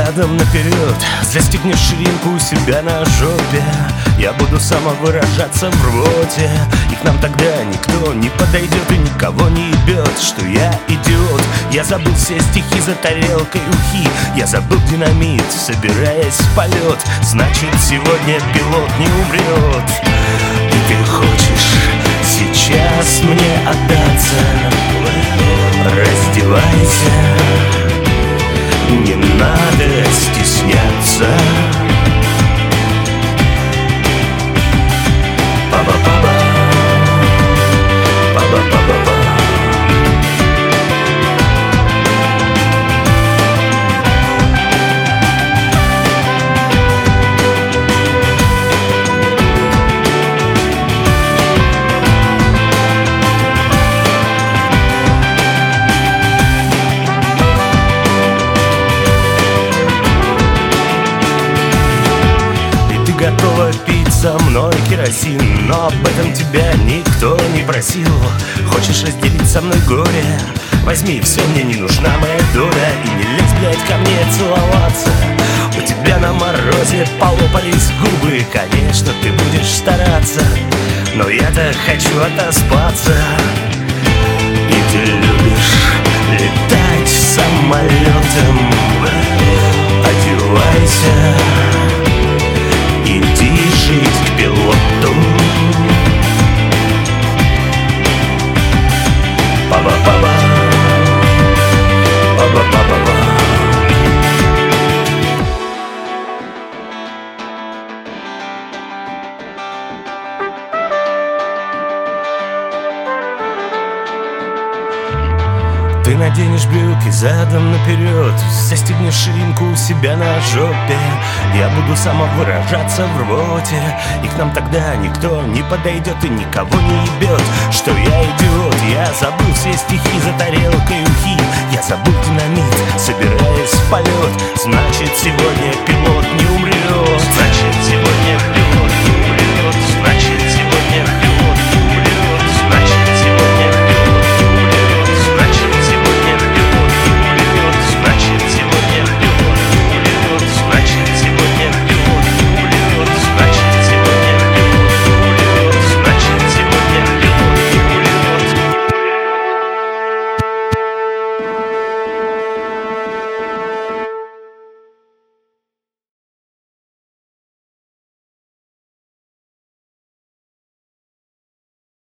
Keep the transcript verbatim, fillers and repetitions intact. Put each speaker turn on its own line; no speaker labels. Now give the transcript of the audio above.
задом наперед, застегнешь ширинку у себя на жопе. Я буду самовыражаться в рвоте, и к нам тогда никто не подойдет и никого не ебет, что я идиот. Я забыл все стихи за тарелкой ухи, я забыл динамит, собираясь в полет. Значит, сегодня пилот не умрет. И ты хочешь сейчас мне отдаться? Раздевайся, не надо стесняться. Па-ба-па-ба, па-ба-па-ба-ба. Готова пить со мной керосин, но об этом тебя никто не просил. Хочешь разделить со мной горе? Возьми все, мне не нужна моя доля. И не лезь, блядь, ко мне целоваться. У тебя на морозе полопались губы. Конечно, ты будешь стараться, но я-то хочу отоспаться. И ты любишь летать самолетом. Одевайся, иди жить к пилоту. Па-ба-па-ба, па-ба-па-ба-ба. Ты наденешь брюки задом наперед, застегнешь ширинку у себя на жопе. Я буду самовыражаться в рвоте, и к нам тогда никто не подойдет и никого не ебет, что я идиот. Я забыл все стихи за тарелкой ухи, я забыл динамит, собираясь в полет. Значит, сегодня пилот не